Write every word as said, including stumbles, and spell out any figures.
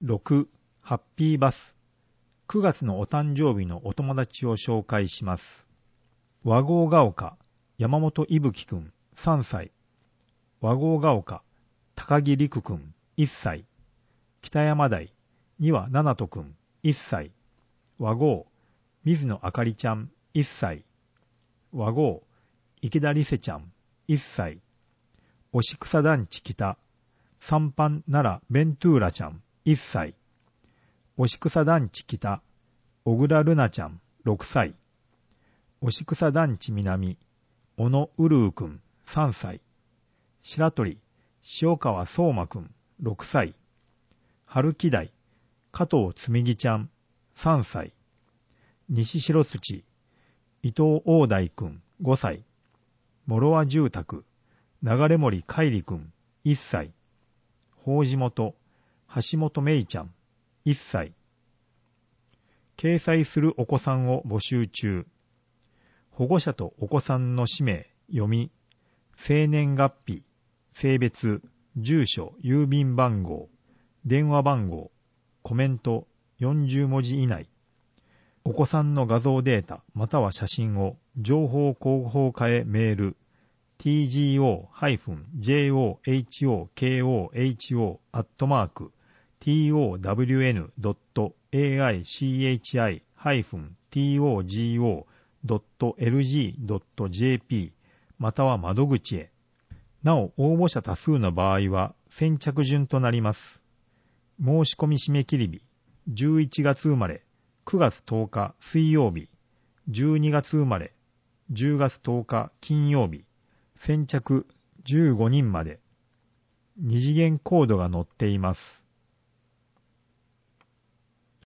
ろく. ハッピーバス。くがつのお誕生日のお友達を紹介します。和合が丘、山本いぶきくん、さんさい。和合が丘、高木陸くん、いっさい。北山台、にわななとくん、いっさい。和合、水野あかりちゃん、いっさい。和合、池田りせちゃん、いっさい。おしくさ団地北、三班奈良ベントゥーラちゃん、いっさい。おしくさ団地北、小倉るなちゃん、ろくさい。おしくさ団地南、小野うるうくん、さんさい。白鳥、塩川相馬くん、ろくさい。春木台、加藤つみぎちゃん、さんさい。西白土、伊藤大大くん、ごさい。諸和住宅、流森かいりくん、いっさい。法事元、橋本めいちゃん、いっさい。掲載するお子さんを募集中。保護者とお子さんの氏名、読み、生年月日、性別、住所、郵便番号、電話番号、コメントよんじゅうもじ以内。お子さんの画像データまたは写真を情報広報課へメール ティージーオー ジェイオーエイチオーケーオーエイチオー アットマーク ティーオーダブリューエヌ ドット エーアイシーエイチアイ ハイフン ティーオージーオー ドット エルジー ドット ジェーピー または窓口へ。なお応募者多数の場合は先着順となります。申し込み締め切り日じゅういちがつ生まれくがつとおか水曜日、じゅうにがつ生まれじゅうがつとおか金曜日、先着じゅうごにんまで。二次元コードが載っています。